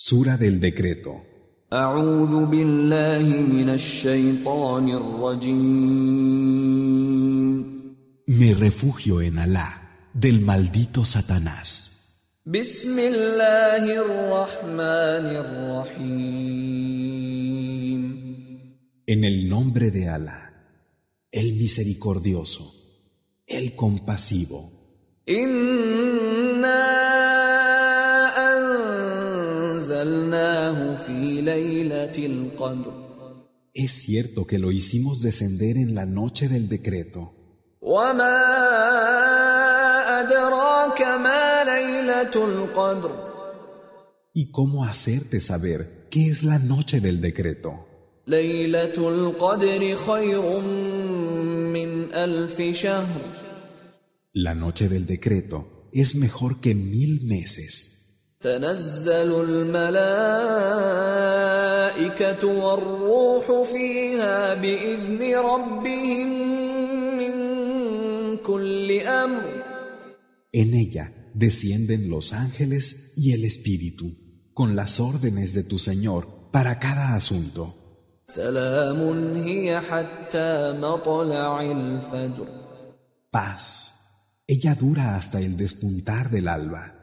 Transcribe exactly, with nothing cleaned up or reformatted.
Sura del Decreto. أعوذ بالله من الشيطان الرجيم. Me refugio en Alá, del maldito Satanás. بسم الله الرحمن الرحيم. En el nombre de Alá, el misericordioso, el compasivo. إنا أنزلناه في ليلة القدر. Es cierto que lo hicimos descender en la noche del decreto. وما أدراك ما ليلة القدر. ¿Y cómo hacerte saber qué es la noche del decreto? ليلة القدر خير من ألف شهر. La noche del decreto es mejor que mil meses. تنزل الملائكة والروح فيها بإذن ربهم من كل أمر. En ella descienden los ángeles y el Espíritu, con las órdenes de tu Señor para cada asunto. سلام هي حتى مطلع الفجر. Paz. Ella dura hasta el despuntar del alba.